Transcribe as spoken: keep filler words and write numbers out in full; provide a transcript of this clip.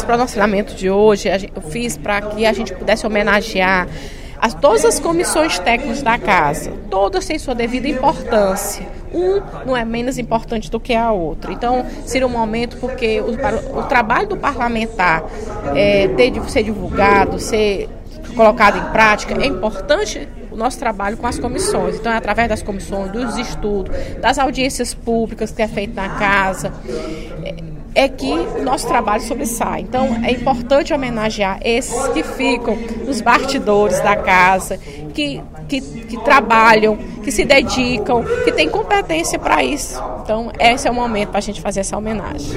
pronunciamentos de hoje eu fiz para que a gente pudesse homenagear as, todas as comissões técnicas da casa. Todas têm sua devida importância. Um não é menos importante do que a outra. Então, seria um momento porque o, o trabalho do parlamentar é, ter de ser divulgado, ser colocado em prática, é importante o nosso trabalho com as comissões. Então, é através das comissões, dos estudos, das audiências públicas que é feito na casa, é, é que o nosso trabalho sobressai. Então, é importante homenagear esses que ficam nos bastidores da casa, que, que, que trabalham, que se dedicam, que têm competência para isso. Então, esse é o momento para a gente fazer essa homenagem.